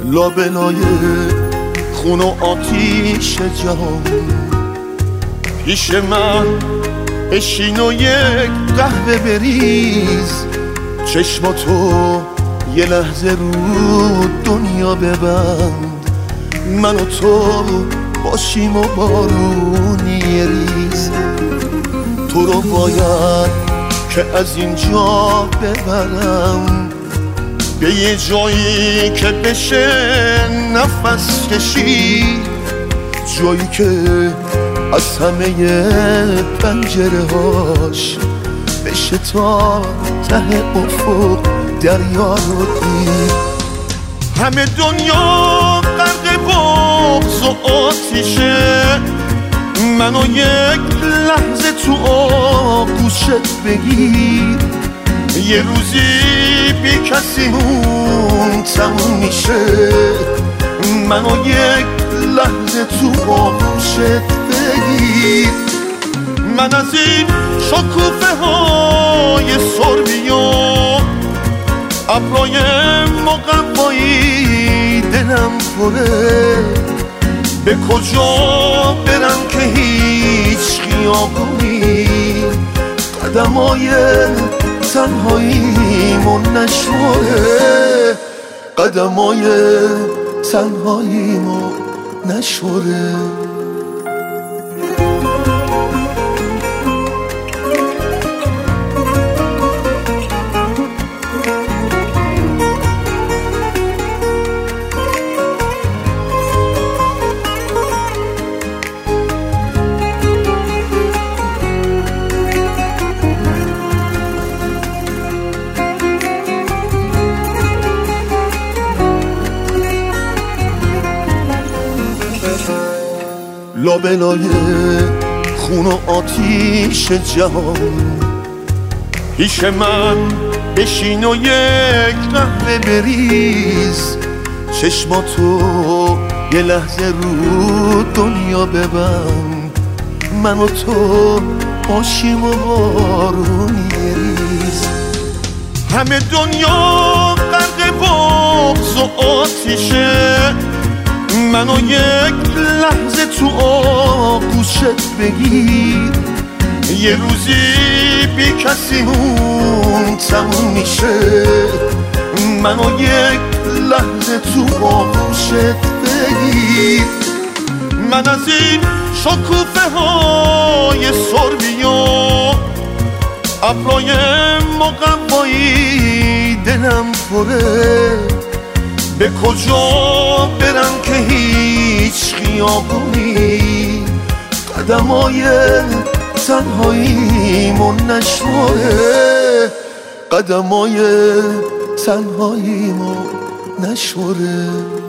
لابلای خون و آتیش جهان پیش من بشین و یک قهوه بریز، چشماتو یه لحظه رو دنیا ببند، من و تو باشیم و بارونی ریز. تو رو باید که از اینجا ببرم به یه جایی که بشه نفس کشید، جایی که از همه پنجره هاش بشه تا ته افق دریا رو دید. همه دنیا غرق بغض و آتیشه، منو یک لحظه تو آغوشت بگیر، یه روزی بی کسیمون تموم میشه، منو یک لحظه تو آغوشت بگیر. من از این شکوفه های سربیان ابرای مقوایی دلم پره، به کجا برم که هیچ خیابونی قدمای تنهاییمو نشوره، قدمای تنهاییمو نشوره. لابلای خون و آتیش جهان پیش من بشین و یک قهوه بریز، چشماتو یه لحظه رو دنیا ببند، من و تو باشیم و بارونی ریز. همه دنیا غرق بغض و آتیشه، منو یک لحظه تو آغوشت بگیر، یه روزی بی کسیمون تموم میشه، منو یک لحظه تو آغوشت بگیر. من از این شکوفه های سربیان ابرای مقوایی دلم پره، به کجا برم که هیچ خیابونی قدمای تنهاییمو نشوره، قدمای تنهاییمو نشوره.